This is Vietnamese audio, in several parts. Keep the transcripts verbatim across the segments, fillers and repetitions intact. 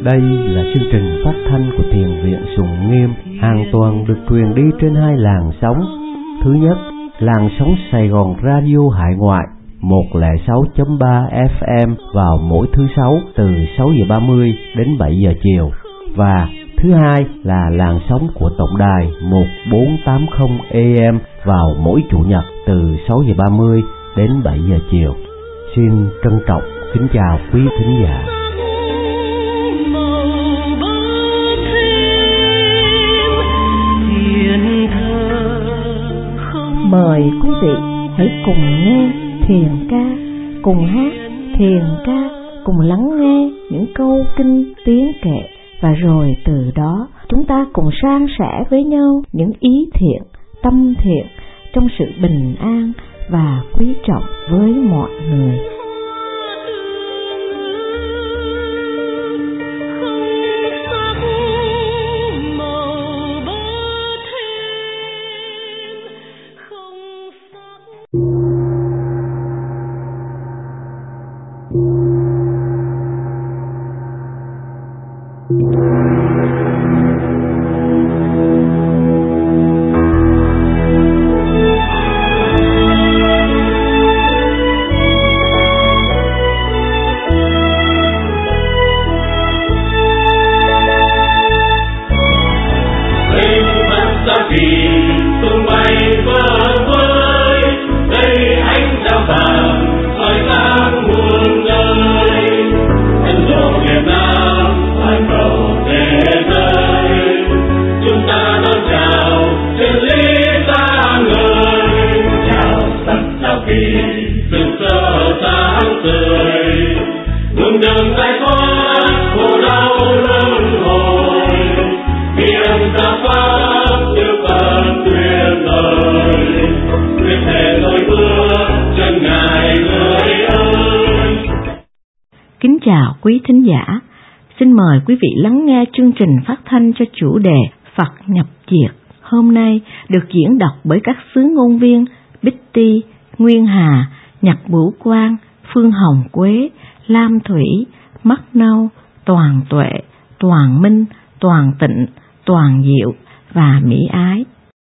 Đây là chương trình phát thanh của Thiền viện Sùng Nghiêm, hoàn toàn được truyền đi trên hai làn sóng. Thứ nhất, làn sóng Sài Gòn Radio hải ngoại một không sáu chấm ba ép em vào mỗi thứ sáu từ sáu giờ ba mươi đến bảy giờ chiều. Và thứ hai là làn sóng của tổng đài một bốn tám không a em vào mỗi chủ nhật từ sáu giờ ba mươi đến bảy giờ chiều. Xin trân trọng kính chào quý thính giả. Mời quý vị hãy cùng nghe thiền ca, cùng hát thiền ca, cùng lắng nghe những câu kinh tiếng kệ, và rồi từ đó chúng ta cùng san sẻ với nhau những ý thiện, tâm thiện trong sự bình an và quý trọng với mọi người. Kính chào quý thính giả, xin mời quý vị lắng nghe chương trình phát thanh cho chủ đề Phật nhập diệt. Hôm nay được diễn đọc bởi các xứ ngôn viên Bích Ti, Nguyên Hà, Nhật Bửu Quang, Phương Hồng Quế, Lam Thủy, Mắt Nâu, Toàn Tuệ, Toàn Minh, Toàn Tịnh, Toàn Diệu và Mỹ Ái.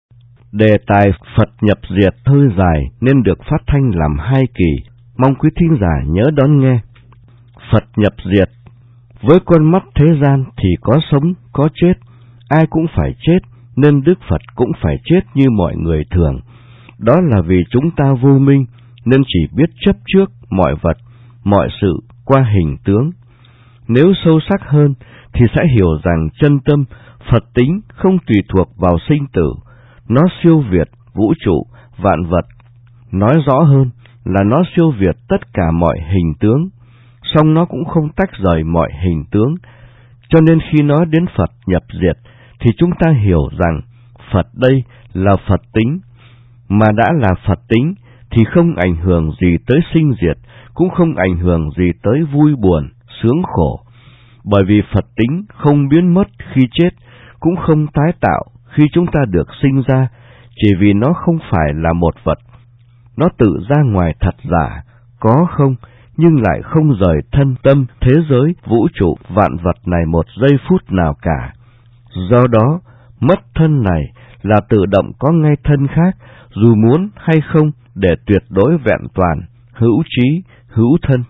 Đề tài Phật nhập diệt hơi dài nên được phát thanh làm hai kỳ, mong quý thính giả nhớ đón nghe. Phật nhập diệt, với con mắt thế gian thì có sống, có chết, ai cũng phải chết, nên Đức Phật cũng phải chết như mọi người thường. Đó là vì chúng ta vô minh, nên chỉ biết chấp trước mọi vật, mọi sự qua hình tướng. Nếu sâu sắc hơn, thì sẽ hiểu rằng chân tâm, Phật tính không tùy thuộc vào sinh tử, nó siêu việt vũ trụ, vạn vật. Nói rõ hơn là nó siêu việt tất cả mọi hình tướng, song nó cũng không tách rời mọi hình tướng. Cho nên khi nói đến Phật nhập diệt, thì chúng ta hiểu rằng Phật đây là Phật tính, mà đã là Phật tính thì không ảnh hưởng gì tới sinh diệt, cũng không ảnh hưởng gì tới vui buồn, sướng khổ. Bởi vì Phật tính không biến mất khi chết, cũng không tái tạo khi chúng ta được sinh ra, chỉ vì nó không phải là một vật. Nó tự ra ngoài thật giả, có không, nhưng lại không rời thân tâm, thế giới, vũ trụ, vạn vật này một giây phút nào cả. Do đó, mất thân này là tự động có ngay thân khác, dù muốn hay không, để tuyệt đối vẹn toàn, hữu trí, hữu thân.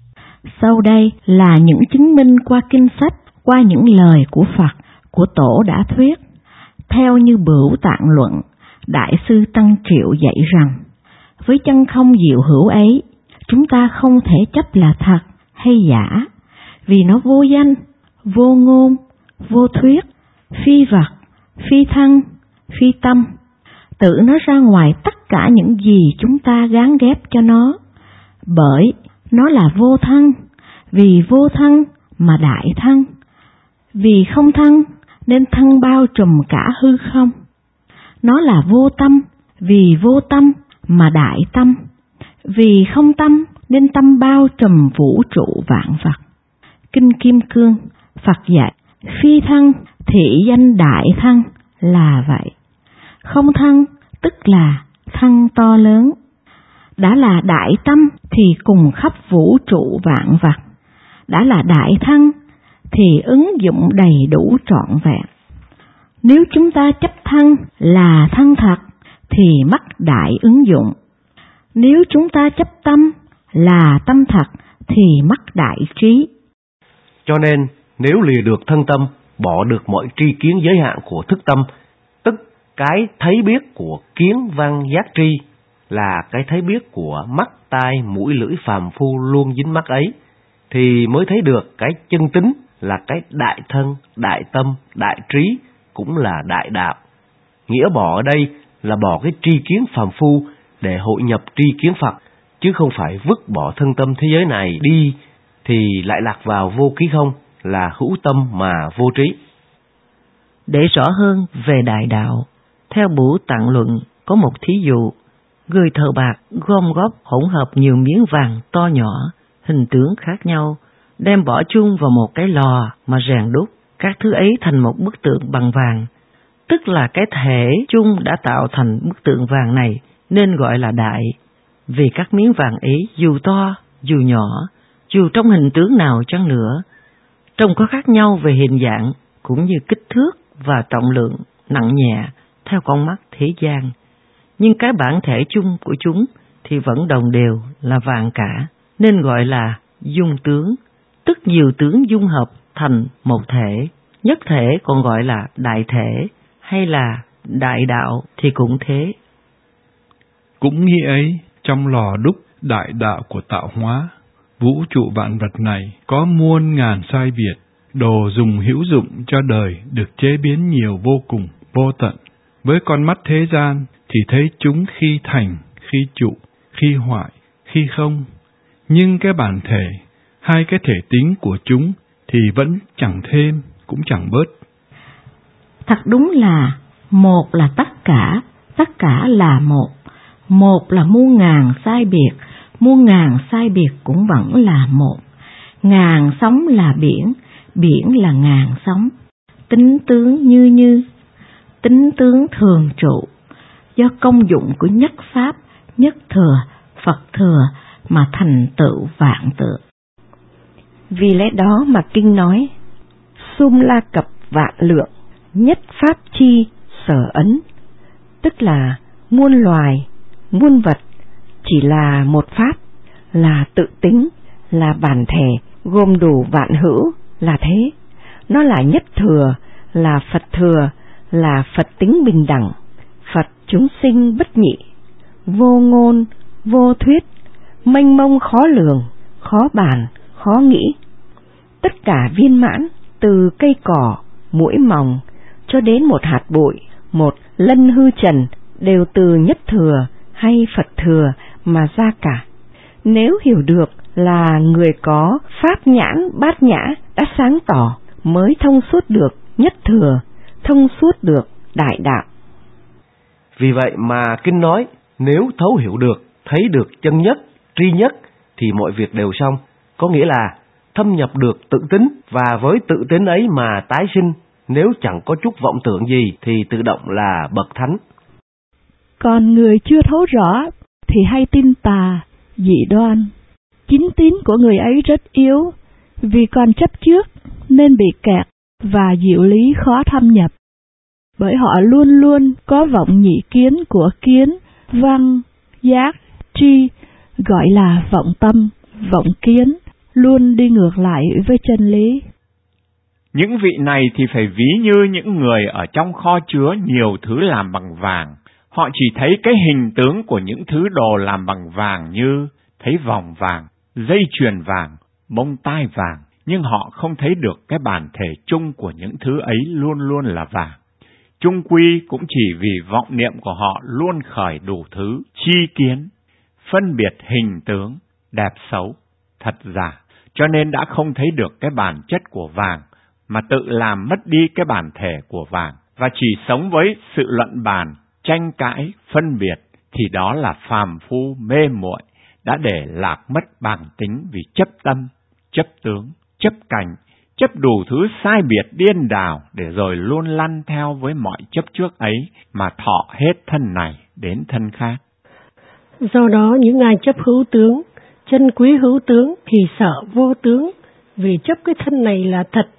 Sau đây là những chứng minh qua kinh sách, qua những lời của Phật, của Tổ đã thuyết. Theo như Bửu Tạng Luận, Đại sư Tăng Triệu dạy rằng, với chân không diệu hữu ấy, chúng ta không thể chấp là thật hay giả, vì nó vô danh, vô ngôn, vô thuyết, phi vật, phi thân, phi tâm, tự nó ra ngoài tất cả những gì chúng ta gán ghép cho nó. Bởi nó là vô thân, vì vô thân mà đại thân, vì không thân nên thân bao trùm cả hư không. Nó là vô tâm, vì vô tâm mà đại tâm, vì không tâm nên tâm bao trùm vũ trụ vạn vật. Kinh Kim Cương, Phật dạy, phi thân thị danh đại thân là vậy. Không thân tức là thân to lớn. Đã là đại tâm thì cùng khắp vũ trụ vạn vật. Đã là đại thân thì ứng dụng đầy đủ trọn vẹn. Nếu chúng ta chấp thân là thân thật thì mắc đại ứng dụng. Nếu chúng ta chấp tâm là tâm thật thì mắc đại trí. Cho nên nếu lìa được thân tâm, bỏ được mọi tri kiến giới hạn của thức tâm, tức cái thấy biết của kiến văn giác tri là cái thấy biết của mắt tai mũi lưỡi phàm phu luôn dính mắc ấy, thì mới thấy được cái chân tính là cái đại thân, đại tâm, đại trí, cũng là đại đạo. Nghĩa bỏ ở đây là bỏ cái tri kiến phàm phu để hội nhập tri kiến Phật, chứ không phải vứt bỏ thân tâm thế giới này đi thì lại lạc vào vô ký không, là hữu tâm mà vô trí. Để rõ hơn về đại đạo, theo Bửu Tạng Luận có một thí dụ: người thợ bạc gom góp hỗn hợp nhiều miếng vàng to nhỏ, hình tướng khác nhau, đem bỏ chung vào một cái lò mà rèn đúc các thứ ấy thành một bức tượng bằng vàng. Tức là cái thể chung đã tạo thành bức tượng vàng này nên gọi là đại. Vì các miếng vàng ấy dù to, dù nhỏ, dù trong hình tướng nào chăng nữa, trông có khác nhau về hình dạng cũng như kích thước và trọng lượng, nặng nhẹ theo con mắt thế gian, nhưng cái bản thể chung của chúng thì vẫn đồng đều là vàng cả, nên gọi là dung tướng, tức nhiều tướng dung hợp thành một thể. Nhất thể còn gọi là đại thể hay là đại đạo thì cũng thế. Cũng nghĩa ấy, trong lò đúc đại đạo của tạo hóa, vũ trụ vạn vật này có muôn ngàn sai biệt, đồ dùng hữu dụng cho đời được chế biến nhiều vô cùng, vô tận. Với con mắt thế gian thì thấy chúng khi thành, khi trụ, khi hoại, khi không. Nhưng cái bản thể, hai cái thể tính của chúng thì vẫn chẳng thêm, cũng chẳng bớt. Thật đúng là một là tất cả, tất cả là một. Một là muôn ngàn sai biệt, muôn ngàn sai biệt cũng vẫn là một. Ngàn sóng là biển, biển là ngàn sóng. Tính tướng như như, tính tướng thường trụ, do công dụng của nhất pháp, nhất thừa, Phật thừa mà thành tựu vạn tượng. Vì lẽ đó mà kinh nói: sum la cập vạn lượng, nhất pháp chi sở ấn. Tức là muôn loài, muôn vật chỉ là một pháp, là tự tính, là bản thể, gồm đủ vạn hữu, là thế. Nó là nhất thừa, là Phật thừa, là Phật tính bình đẳng, Phật chúng sinh bất nhị, vô ngôn, vô thuyết, mênh mông khó lường, khó bàn, khó nghĩ. Tất cả viên mãn, từ cây cỏ, muỗi mòng, cho đến một hạt bụi, một lân hư trần, đều từ nhất thừa hay Phật thừa mà ra cả. Nếu hiểu được là người có pháp nhãn bát nhã đã sáng tỏ, mới thông suốt được nhất thừa, thông suốt được đại đạo. Vì vậy mà kinh nói, nếu thấu hiểu được, thấy được chân nhất, tri nhất thì mọi việc đều xong. Có nghĩa là thâm nhập được tự tính, và với tự tính ấy mà tái sinh, nếu chẳng có chút vọng tưởng gì thì tự động là bậc thánh. Còn người chưa thấu rõ thì hay tin tà, dị đoan. Chính tín của người ấy rất yếu, vì còn chấp trước nên bị kẹt và diệu lý khó thâm nhập. Bởi họ luôn luôn có vọng nhị kiến của kiến, văn, giác, tri, gọi là vọng tâm, vọng kiến, luôn đi ngược lại với chân lý. Những vị này thì phải ví như những người ở trong kho chứa nhiều thứ làm bằng vàng. Họ chỉ thấy cái hình tướng của những thứ đồ làm bằng vàng, như thấy vòng vàng, dây chuyền vàng, bông tai vàng, nhưng họ không thấy được cái bản thể chung của những thứ ấy luôn luôn là vàng. Chung quy cũng chỉ vì vọng niệm của họ luôn khởi đủ thứ chi kiến, phân biệt hình tướng, đẹp xấu, thật giả, cho nên đã không thấy được cái bản chất của vàng, mà tự làm mất đi cái bản thể của vàng, và chỉ sống với sự luận bàn, tranh cãi, phân biệt, thì đó là phàm phu mê muội, đã để lạc mất bản tính vì chấp tâm, chấp tướng, chấp cảnh, chấp đủ thứ sai biệt điên đảo, để rồi luôn lăn theo với mọi chấp trước ấy mà thọ hết thân này đến thân khác. Do đó những ai chấp hữu tướng, chân quý hữu tướng thì sợ vô tướng, vì chấp cái thân này là thật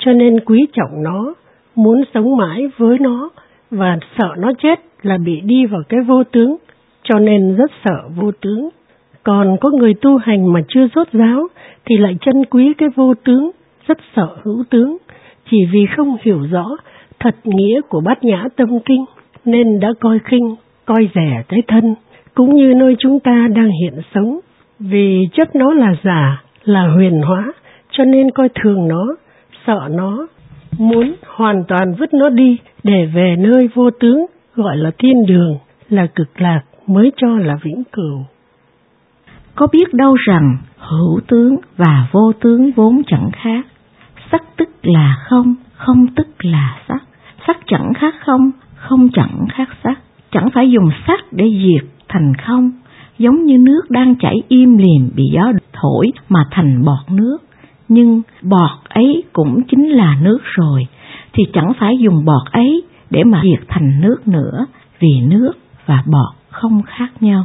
cho nên quý trọng nó, muốn sống mãi với nó, và sợ nó chết là bị đi vào cái vô tướng, cho nên rất sợ vô tướng. Còn có người tu hành mà chưa rốt ráo thì lại trân quý cái vô tướng, rất sợ hữu tướng, chỉ vì không hiểu rõ thật nghĩa của Bát Nhã Tâm Kinh, nên đã coi khinh, coi rẻ tới thân, cũng như nơi chúng ta đang hiện sống. Vì chấp nó là giả, là huyền hóa, cho nên coi thường nó, sợ nó, muốn hoàn toàn vứt nó đi để về nơi vô tướng, gọi là thiên đường, là cực lạc, mới cho là vĩnh cửu. Có biết đâu rằng hữu tướng và vô tướng vốn chẳng khác. Sắc tức là không, không tức là sắc. Sắc chẳng khác không, không chẳng khác sắc. Chẳng phải dùng sắc để diệt thành không, giống như nước đang chảy im lìm bị gió thổi mà thành bọt nước. Nhưng bọt ấy cũng chính là nước rồi, thì chẳng phải dùng bọt ấy để mà diệt thành nước nữa, vì nước và bọt không khác nhau.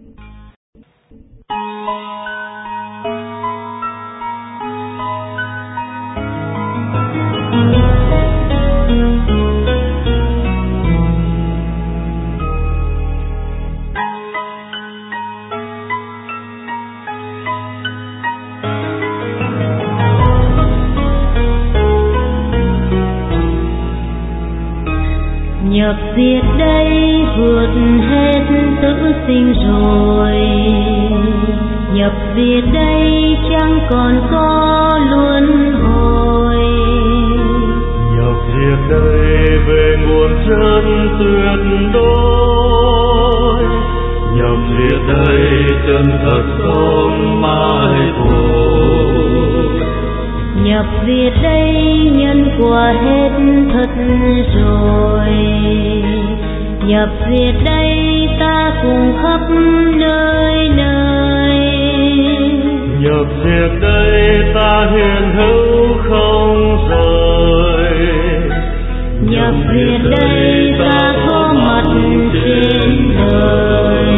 Nhập diệt đây vượt hết tự sinh rồi, nhập diệt đây chẳng còn có luân hồi. Nhập diệt đây về nguồn chân tuyệt đối, nhập diệt đây chân thật sống mãi thôi. Nhập diệt đây nhân quả hết thật rồi, nhập diệt đây ta cùng khắp nơi nơi. Nhập diệt đây ta hiện hữu không rời, nhập diệt đây ta có mặt trên đời.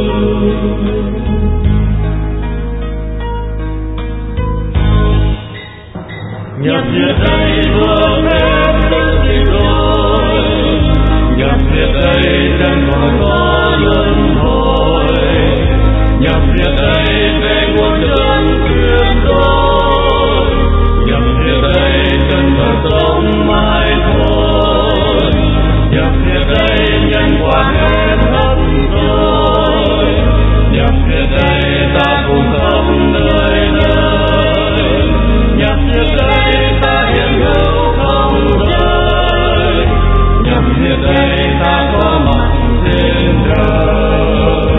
Nhập diệt đây vượt hết tất gì rồi, nhập diệt đây chẳng còn có luân hồi, nhập diệt đây về nguồn chân tuyệt đối, nhập diệt đây chân thật sống mãi thôi, nhập diệt đây nhân quả hết tất rồi, nhập diệt đây ta cùng khắp nơi nơi, nhập diệt đây ta hiện hữu không rời, nhập diệt đây ta có mặt trên đời.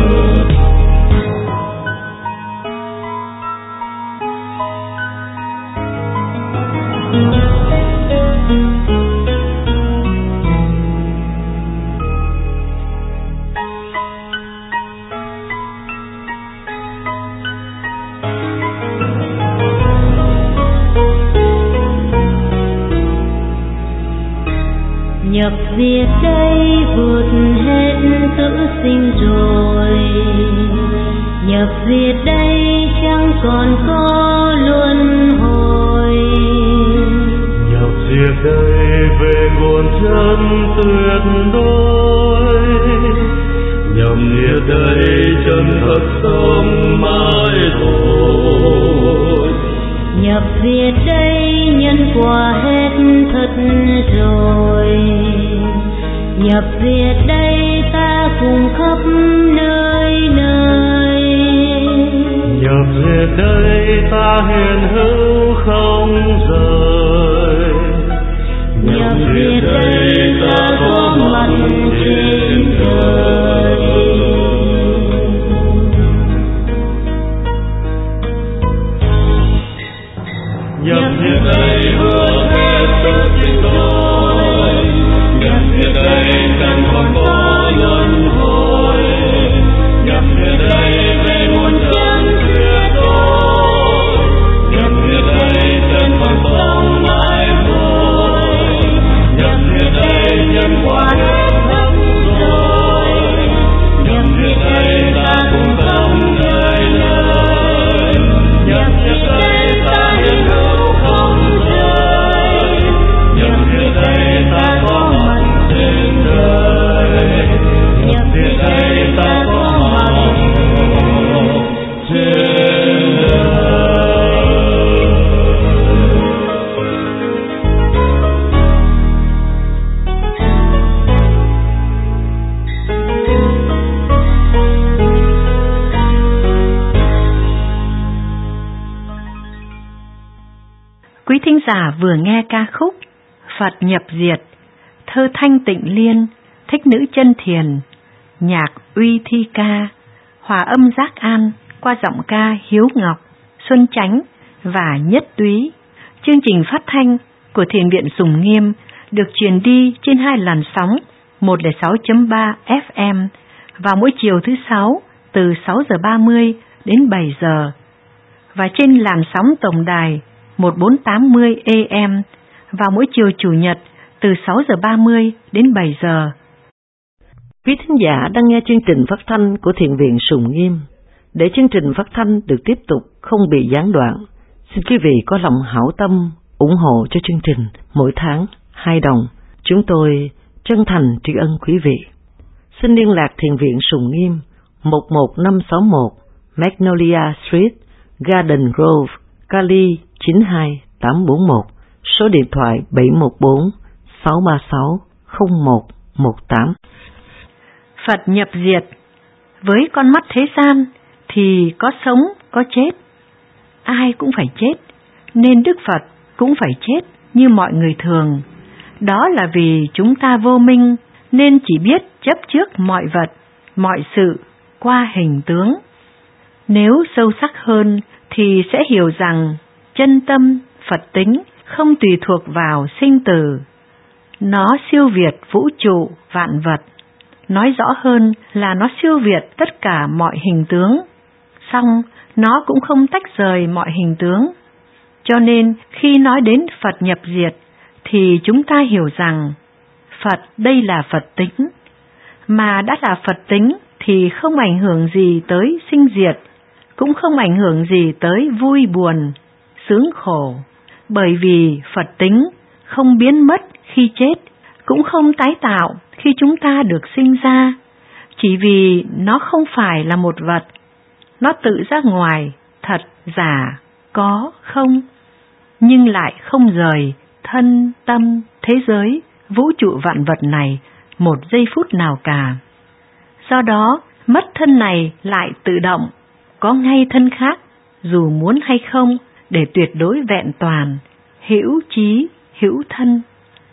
Nhập diệt đây vượt hết tự sinh rồi, nhập diệt đây chẳng còn có luân hồi. Nhập diệt đây về nguồn chân tuyệt đối, nhập diệt đây chân thật sống mãi thôi. Nhập diệt đây nhân quả hết thật rồi, nhập diệt đây ta cùng khắp nơi nơi. Nhập diệt đây ta hiện hữu không rời, nhập diệt đây ta có mặt trên đời. Nhập diệt đây vượt hết tất trình đối, nhập diệt đây chẳng còn có luân hồi, nhập diệt đây về nguồn chân tuyệt đối, nhập diệt đây chân còn sống mãi thôi, nhập diệt đây nhân quả hết tất rồi, nhập diệt đây ta cùng khắp nơi nơi, nhập diệt đây ta hiện hữu không rời, giả vừa nghe ca khúc Phật nhập diệt, thơ Thanh Tịnh Liên, Thích Nữ Chân Thiền, nhạc Uy Thi Ca, hòa âm Giác An qua giọng ca Hiếu Ngọc, Xuân Chánh và Nhất Túy. Chương trình phát thanh của Thiền viện Sùng Nghiêm được truyền đi trên hai làn sóng một không sáu chấm ba ép em vào mỗi chiều thứ sáu từ sáu giờ ba mươi đến bảy giờ và trên làn sóng tổng đài một bốn tám mươi a em vào mỗi chiều chủ nhật từ sáu giờ ba mươi đến bảy giờ. Quý thính giả đang nghe chương trình phát thanh của Thiền viện Sùng Nghiêm. Để chương trình phát thanh được tiếp tục không bị gián đoạn, xin quý vị có lòng hảo tâm ủng hộ cho chương trình mỗi tháng hai đồng. Chúng tôi chân thành tri ân quý vị. Xin liên lạc Thiền viện Sùng Nghiêm một một năm sáu một Magnolia Street, Garden Grove, Cali chín hai tám bốn một, số điện thoại bảy một bốn sáu ba sáu không một một tám. Phật nhập diệt, với con mắt thế gian thì có sống có chết, ai cũng phải chết, nên Đức Phật cũng phải chết như mọi người thường. Đó là vì chúng ta vô minh nên chỉ biết chấp trước mọi vật, mọi sự qua hình tướng. Nếu sâu sắc hơn thì sẽ hiểu rằng chân tâm Phật tính không tùy thuộc vào sinh tử. Nó siêu việt vũ trụ vạn vật. Nói rõ hơn là nó siêu việt tất cả mọi hình tướng. Song nó cũng không tách rời mọi hình tướng. Cho nên khi nói đến Phật nhập diệt thì chúng ta hiểu rằng Phật đây là Phật tính. Mà đã là Phật tính thì không ảnh hưởng gì tới sinh diệt, cũng không ảnh hưởng gì tới vui buồn, sướng khổ. Bởi vì Phật tính không biến mất khi chết, cũng không tái tạo khi chúng ta được sinh ra, chỉ vì nó không phải là một vật. Nó tự ra ngoài, thật, giả, có, không, nhưng lại không rời thân, tâm, thế giới, vũ trụ vạn vật này một giây phút nào cả. Do đó, mất thân này lại tự động, có ngay thân khác, dù muốn hay không, để tuyệt đối vẹn toàn, hữu trí, hữu thân.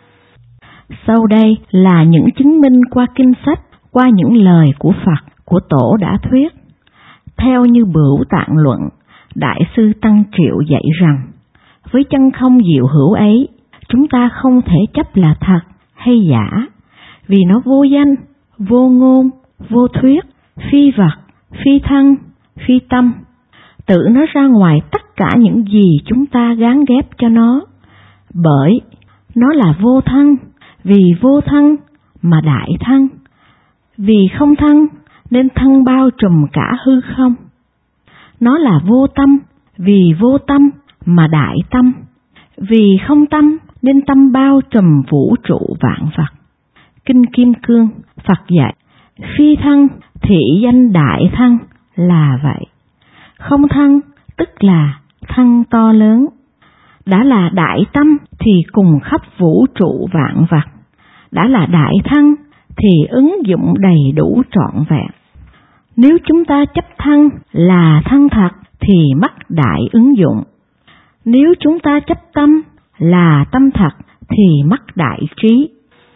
Sau đây là những chứng minh qua kinh sách, qua những lời của Phật, của Tổ đã thuyết. Theo như Bửu Tạng Luận, Đại sư Tăng Triệu dạy rằng, với chân không diệu hữu ấy, chúng ta không thể chấp là thật hay giả, vì nó vô danh, vô ngôn, vô thuyết, phi vật, phi thân, phi tâm, tự nó ra ngoài tất cả những gì chúng ta gán ghép cho nó. Bởi nó là vô thân, vì vô thân mà đại thân, vì không thân nên thân bao trùm cả hư không. Nó là vô tâm, vì vô tâm mà đại tâm, vì không tâm nên tâm bao trùm vũ trụ vạn vật. Kinh Kim Cương Phật dạy, phi thân thị danh đại thân là vậy. Không thân tức là thân to lớn. Đã là đại tâm thì cùng khắp vũ trụ vạn vật. Đã là đại thân thì ứng dụng đầy đủ trọn vẹn. Nếu chúng ta chấp thân là thân thật thì mất đại ứng dụng. Nếu chúng ta chấp tâm là tâm thật thì mất đại trí.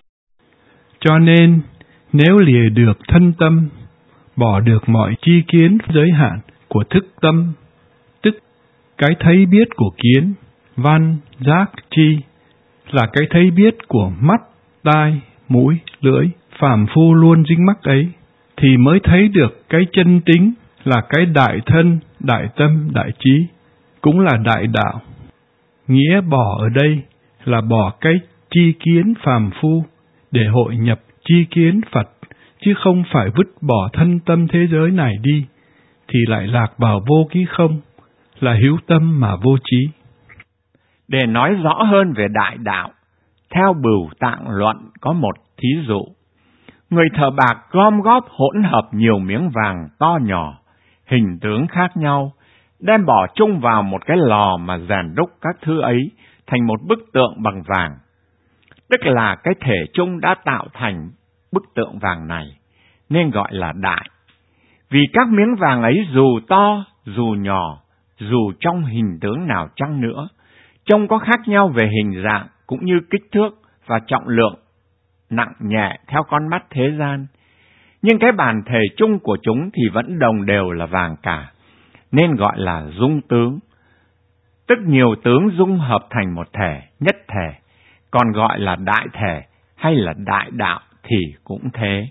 Cho nên, nếu lìa được thân tâm, bỏ được mọi chi kiến giới hạn của thức tâm, tức cái thấy biết của kiến, văn, giác, chi, là cái thấy biết của mắt, tai, mũi, lưỡi, phàm phu luôn dính mắc ấy, thì mới thấy được cái chân tính là cái đại thân, đại tâm, đại trí, cũng là đại đạo. Nghĩa bỏ ở đây là bỏ cái chi kiến phàm phu để hội nhập chi kiến Phật, chứ không phải vứt bỏ thân tâm thế giới này đi, thì lại lạc vào vô ký không, là hữu tâm mà vô trí. Để nói rõ hơn về đại đạo, theo Bửu Tạng Luận có một thí dụ. Người thợ bạc gom góp hỗn hợp nhiều miếng vàng to nhỏ, hình tướng khác nhau, đem bỏ chung vào một cái lò mà rèn đúc các thứ ấy thành một bức tượng bằng vàng. Tức là cái thể chung đã tạo thành bức tượng vàng này, nên gọi là đại. Vì các miếng vàng ấy dù to, dù nhỏ, dù trong hình tướng nào chăng nữa, trông có khác nhau về hình dạng cũng như kích thước và trọng lượng, nặng nhẹ theo con mắt thế gian. Nhưng cái bản thể chung của chúng thì vẫn đồng đều là vàng cả, nên gọi là dung tướng. Tức nhiều tướng dung hợp thành một thể, nhất thể, còn gọi là đại thể hay là đại đạo thì cũng thế.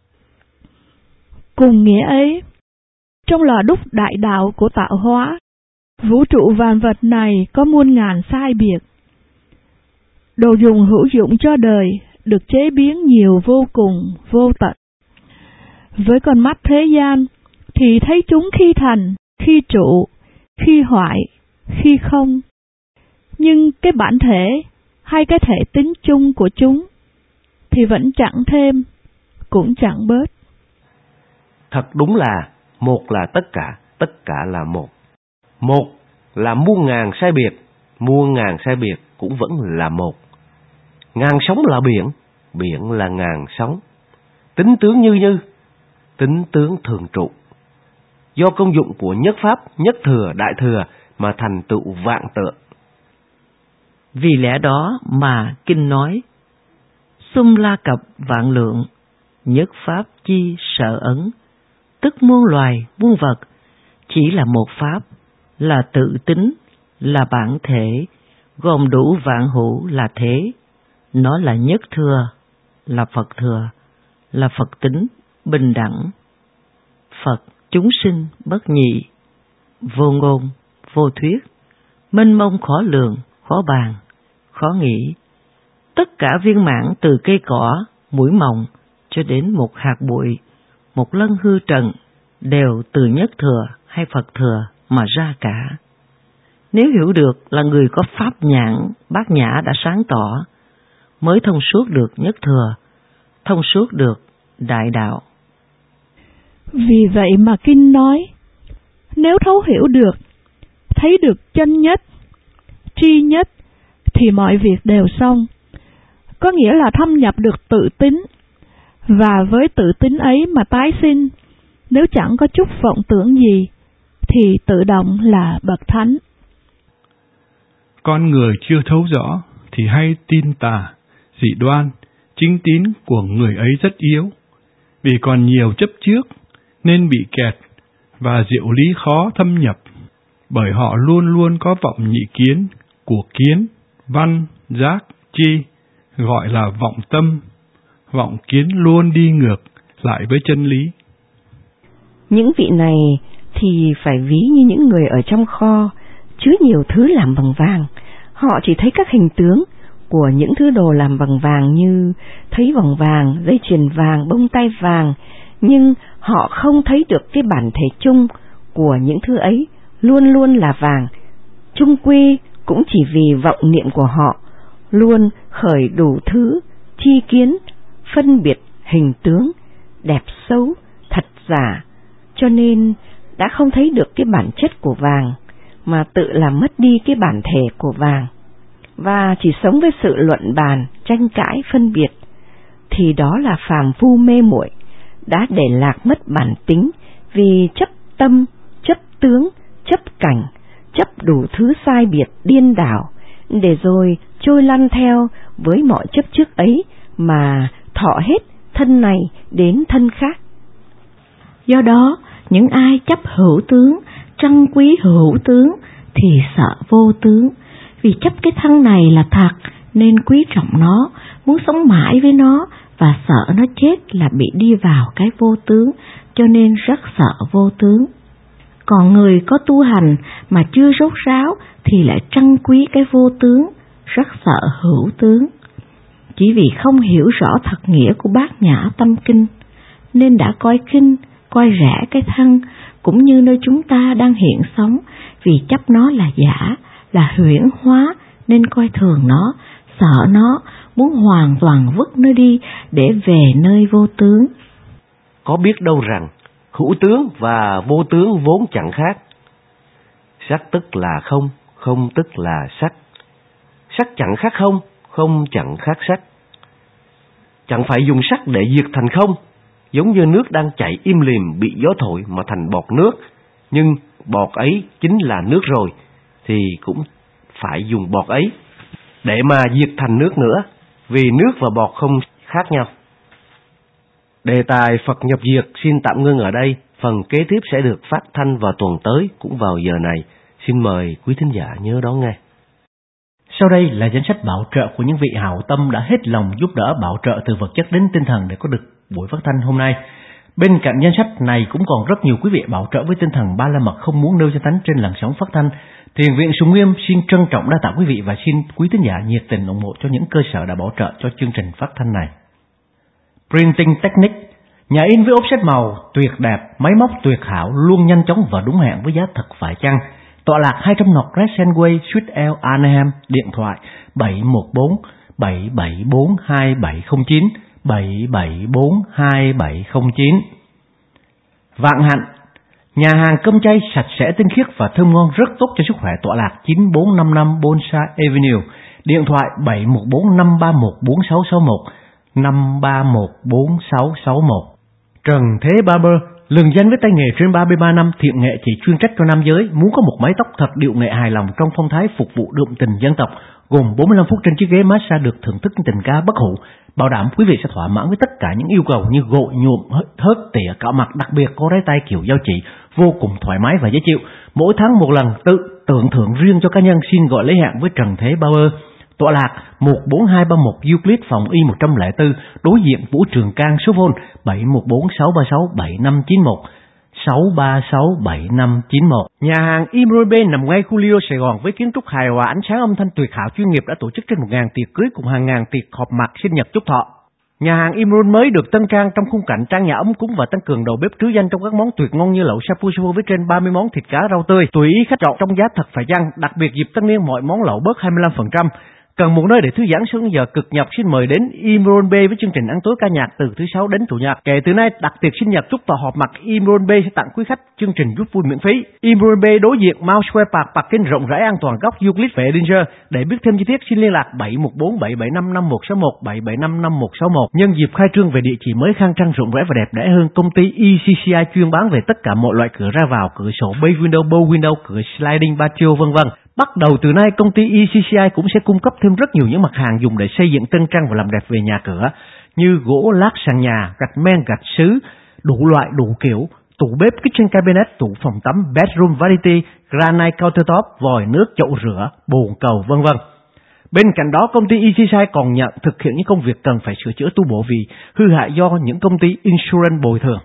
Cùng nghĩa ấy, trong lò đúc đại đạo của tạo hóa, vũ trụ vạn vật này có muôn ngàn sai biệt. Đồ dùng hữu dụng cho đời được chế biến nhiều vô cùng, vô tận. Với con mắt thế gian thì thấy chúng khi thành, khi trụ, khi hoại, khi không. Nhưng cái bản thể hay cái thể tính chung của chúng thì vẫn chẳng thêm, cũng chẳng bớt. Thật đúng là một là tất cả, tất cả là một. Một là muôn ngàn sai biệt, muôn ngàn sai biệt cũng vẫn là một. Ngàn sóng là biển, biển là ngàn sóng. Tính tướng như như, tính tướng thường trụ. Do công dụng của nhất pháp, nhất thừa, đại thừa mà thành tựu vạn tượng. Vì lẽ đó mà kinh nói, sum la cập vạn lượng, nhất pháp chi sở ấn, tức muôn loài, muôn vật, chỉ là một pháp, là tự tính, là bản thể, gồm đủ vạn hữu là thế. Nó là nhất thừa, là Phật thừa, là Phật tính, bình đẳng. Phật, chúng sinh, bất nhị, vô ngôn, vô thuyết, mênh mông khó lường, khó bàn, khó nghĩ. Tất cả viên mãn từ cây cỏ, mũi mồng, cho đến một hạt bụi, một lân hư trần, đều từ nhất thừa hay Phật thừa mà ra cả. Nếu hiểu được là người có pháp nhãn, bát nhã đã sáng tỏ, mới thông suốt được nhất thừa, thông suốt được đại đạo. Vì vậy mà kinh nói, nếu thấu hiểu được, thấy được chân nhất, tri nhất, thì mọi việc đều xong. Có nghĩa là thâm nhập được tự tính, và với tự tính ấy mà tái sinh, nếu chẳng có chút vọng tưởng gì, thì tự động là bậc thánh. Con người chưa thấu rõ thì hay tin tà, dị đoan, chính tín của người ấy rất yếu, vì còn nhiều chấp trước nên bị kẹt và diệu lý khó thâm nhập, bởi họ luôn luôn có vọng nhị kiến, của kiến, văn, giác, chi, gọi là vọng tâm. Vọng kiến luôn đi ngược lại với chân lý. Những vị này thì phải ví như những người ở trong kho, chứa nhiều thứ làm bằng vàng. Họ chỉ thấy các hình tướng của những thứ đồ làm bằng vàng như thấy vòng vàng, dây chuyền vàng, bông tai vàng, nhưng họ không thấy được cái bản thể chung của những thứ ấy luôn luôn là vàng. Chung quy cũng chỉ vì vọng niệm của họ luôn khởi đủ thứ chi kiến, phân biệt hình tướng, đẹp xấu, thật giả, cho nên đã không thấy được cái bản chất của vàng, mà tự làm mất đi cái bản thể của vàng, và chỉ sống với sự luận bàn, tranh cãi, phân biệt, thì đó là phàm phu mê muội, đã để lạc mất bản tính vì chấp tâm, chấp tướng, chấp cảnh, chấp đủ thứ sai biệt điên đảo, để rồi trôi lăn theo với mọi chấp trước ấy mà thọ hết thân này đến thân khác. Do đó, những ai chấp hữu tướng, trân quý hữu tướng thì sợ vô tướng, vì chấp cái thân này là thật nên quý trọng nó, muốn sống mãi với nó, và sợ nó chết là bị đi vào cái vô tướng, cho nên rất sợ vô tướng. Còn người có tu hành mà chưa rốt ráo thì lại trân quý cái vô tướng, rất sợ hữu tướng. Chỉ vì không hiểu rõ thật nghĩa của Bát Nhã Tâm Kinh, nên đã coi kinh, coi rẻ cái thân, cũng như nơi chúng ta đang hiện sống, vì chấp nó là giả, là huyễn hóa, nên coi thường nó, sợ nó, muốn hoàn toàn vứt nó đi để về nơi vô tướng. Có biết đâu rằng hữu tướng và vô tướng vốn chẳng khác. Sắc tức là không, không tức là sắc. Sắc chẳng khác không, không chẳng khác sắc. Chẳng phải dùng sắc để diệt thành không, giống như nước đang chảy im lìm bị gió thổi mà thành bọt nước, nhưng bọt ấy chính là nước rồi, thì cũng phải dùng bọt ấy để mà diệt thành nước nữa, vì nước và bọt không khác nhau. Đề tài Phật nhập diệt xin tạm ngưng ở đây, phần kế tiếp sẽ được phát thanh vào tuần tới cũng vào giờ này. Xin mời quý thính giả nhớ đón nghe. Sau đây là danh sách bảo trợ của những vị hảo tâm đã hết lòng giúp đỡ bảo trợ từ vật chất đến tinh thần để có được buổi phát thanh hôm nay. Bên cạnh danh sách này cũng còn rất nhiều quý vị bảo trợ với tinh thần ba la mật không muốn nêu danh tánh trên làn sóng phát thanh. Thiền viện Sùng Nghiêm xin trân trọng đa tạ quý vị và xin quý thính giả nhiệt tình ủng hộ cho những cơ sở đã bảo trợ cho chương trình phát thanh này. Printing Technique, nhà in với ốp set màu tuyệt đẹp, máy móc tuyệt hảo, luôn nhanh chóng và đúng hẹn với giá thật phải chăng. Tọa lạc hai trăm North Crescent Way, Suite L, Anaheim. Điện thoại bảy một bốn bảy bảy bốn hai bảy không chín, bảy bảy bốn hai bảy không chín. Vạn Hạnh, nhà hàng cơm chay sạch sẽ tinh khiết và thơm ngon rất tốt cho sức khỏe, tọa lạc chín bốn năm năm Bonsai Avenue. Điện thoại bảy một bốn năm ba một bốn sáu sáu một, năm ba một bốn sáu sáu một. Trần Thế Barber, lừng danh với tay nghề trên ba mươi ba năm, thiện nghệ chỉ chuyên trách cho nam giới, muốn có một mái tóc thật điệu nghệ hài lòng trong phong thái phục vụ đượm tình dân tộc, gồm bốn mươi lăm phút trên chiếc ghế massage được thưởng thức tình ca bất hủ, bảo đảm quý vị sẽ thỏa mãn với tất cả những yêu cầu như gội, nhuộm, thớt, tỉa, cạo mặt, đặc biệt có đáy tay kiểu giao chỉ, vô cùng thoải mái và dễ chịu. Mỗi tháng một lần, tự tưởng thưởng riêng cho cá nhân. Xin gọi lấy hẹn với Trần Thế Barber. Tọa lạc một bốn hai ba một Euclid, phòng Y một không bốn, đối diện Vũ Trường Cang. Số phone bảy một bốn sáu ba sáu bảy năm chín một, sáu ba sáu bảy năm chín một. Nhà hàng Imrobe nằm ngay khu Lido, Sài Gòn với kiến trúc hài hòa, ánh sáng âm thanh tuyệt hảo chuyên nghiệp, đã tổ chức trên một ngàn tiệc cưới cùng hàng ngàn tiệc họp mặt sinh nhật chúc thọ. Nhà hàng Imron mới được tân trang trong khung cảnh trang nhà ấm cúng và tăng cường đầu bếp trứ danh trong các món tuyệt ngon như lẩu shabu shabu với trên ba mươi món thịt cá rau tươi, tùy ý khách chọn trong giá thật phải chăng. Đặc biệt dịp tân niên mọi món lẩu bớt hai mươi lăm phần trăm. Cần một nơi để thư giãn sau giờ cực nhọc, xin mời đến Imron B với chương trình ăn tối ca nhạc từ thứ sáu đến chủ nhật. Kể từ nay, đặt tiệc sinh nhật chúc thọ họp mặt, Imron B sẽ tặng quý khách chương trình rút vui miễn phí. Imron B đối diện Mount Square Park, parking rộng rãi an toàn, góc Euclid về Edinger. Để biết thêm chi tiết xin liên lạc bảy một bốn bảy bảy năm năm một sáu một, bảy bảy năm năm một sáu một. Nhân dịp khai trương về địa chỉ mới khang trang rộng rãi và đẹp đẽ hơn, công ty e xê xê i chuyên bán về tất cả mọi loại cửa ra vào, cửa sổ bay window, bow window, cửa sliding patio vân vân. Bắt đầu từ nay, công ty e xê xê i cũng sẽ cung cấp thêm rất nhiều những mặt hàng dùng để xây dựng tân trang và làm đẹp về nhà cửa, như gỗ lát sàn nhà, gạch men, gạch sứ, đủ loại đủ kiểu, tủ bếp, kitchen cabinet, tủ phòng tắm, bedroom vanity, granite countertop, vòi nước, chậu rửa, bồn cầu vân vân. Bên cạnh đó, công ty e xê xê i còn nhận thực hiện những công việc cần phải sửa chữa tu bổ vì hư hại do những công ty insurance bồi thường.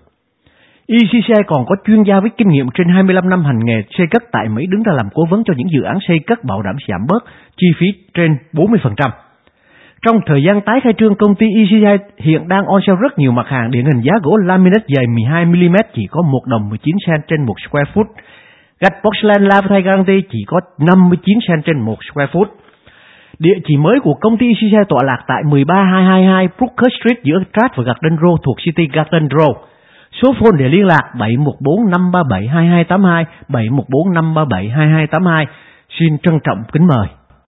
e xê xê i còn có chuyên gia với kinh nghiệm trên hai mươi lăm năm hành nghề xây cất tại Mỹ, đứng ra làm cố vấn cho những dự án xây cất, bảo đảm giảm bớt chi phí trên bốn mươi phần trăm. Trong thời gian tái khai trương, công ty e xê xê i hiện đang on sale rất nhiều mặt hàng, điển hình giá gỗ laminate dày mười hai mi li mét chỉ có một đồng mười chín cent trên một square foot, gạch porcelain Lifetime Guarantee chỉ có năm mươi chín cent trên một square foot. Địa chỉ mới của công ty e xê xê i tọa lạc tại một ba hai hai hai Brooker Street giữa Strat và Garden Row thuộc City Garden Row. Số phone để liên lạc bảy một bốn năm ba bảy hai hai tám hai, bảy một bốn năm ba bảy hai hai tám hai. Xin trân trọng kính mời.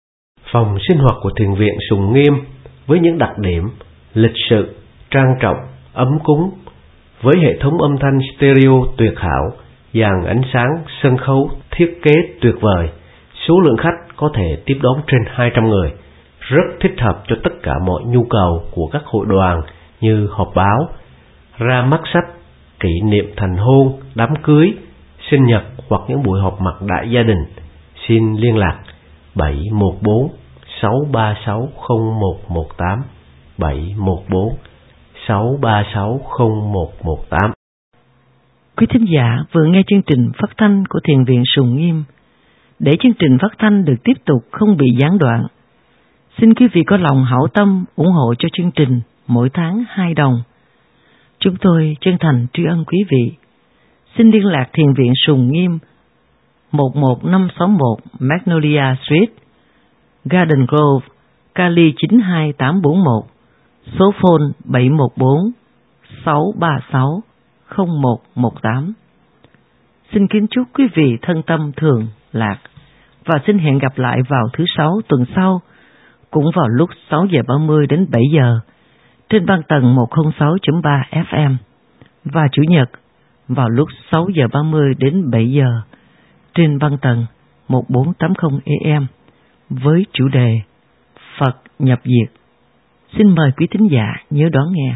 Phòng sinh hoạt của Thiền viện Sùng Nghiêm với những đặc điểm lịch sự, trang trọng, ấm cúng, với hệ thống âm thanh stereo tuyệt hảo, dàn ánh sáng, sân khấu thiết kế tuyệt vời, số lượng khách có thể tiếp đón trên hai trăm người, rất thích hợp cho tất cả mọi nhu cầu của các hội đoàn như họp báo, ra mắt sách, kỷ niệm thành hôn, đám cưới, sinh nhật hoặc những buổi họp mặt đại gia đình. Xin liên lạc bảy một bốn sáu ba sáu không một một tám, bảy một bốn sáu ba sáu không một một tám. Quý thính giả vừa nghe chương trình phát thanh của Thiền viện Sùng Nghiêm. Để chương trình phát thanh được tiếp tục không bị gián đoạn, xin quý vị có lòng hảo tâm ủng hộ cho chương trình mỗi tháng hai đồng. Chúng tôi chân thành tri ân quý vị. Xin liên lạc Thiền viện Sùng Nghiêm một một năm sáu một Magnolia Street, Garden Grove, Cali chín hai tám bốn một, số phone bảy một bốn sáu ba sáu không một một tám. Xin kính chúc quý vị thân tâm thường lạc và xin hẹn gặp lại vào thứ sáu tuần sau, cũng vào lúc sáu giờ ba mươi đến bảy giờ trên băng tần một không sáu chấm ba ép em, và chủ nhật vào lúc sáu giờ ba mươi đến bảy giờ trên băng tần một bốn tám không a em. với chủ đề Phật nhập diệt. Xin mời quý thính giả nhớ đón nghe.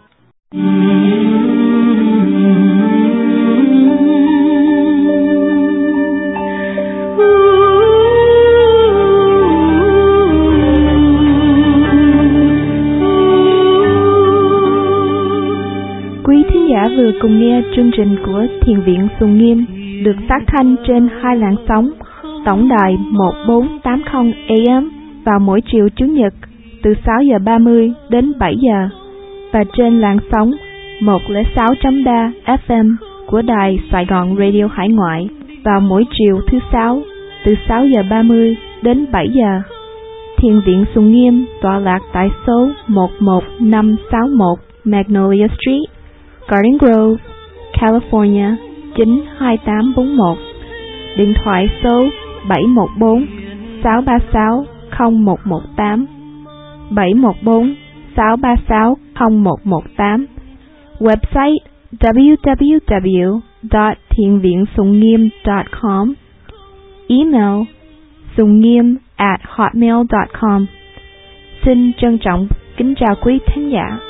Quý thính giả vừa cùng nghe chương trình của Thiền viện Sùng Nghiêm được phát thanh trên hai làn sóng tổng đài một bốn tám không A M vào mỗi chiều Chủ nhật từ sáu giờ ba mươi đến bảy giờ và trên làn sóng một không sáu chấm ba F M của đài Sài Gòn Radio Hải Ngoại vào mỗi chiều thứ sáu từ sáu giờ ba mươi đến bảy giờ. Thiền viện Sùng Nghiêm tọa lạc tại số một một năm sáu một Magnolia Street, Garden Grove, California chín hai tám bốn một. Điện thoại số bảy một bốn sáu ba sáu không một một tám, bảy một bốn sáu ba sáu không một một tám. Website w w w dot thiền viện sùng nghiêm dot com. Email sùng nghiêm at hotmail dot com. Xin trân trọng kính chào quý khán giả.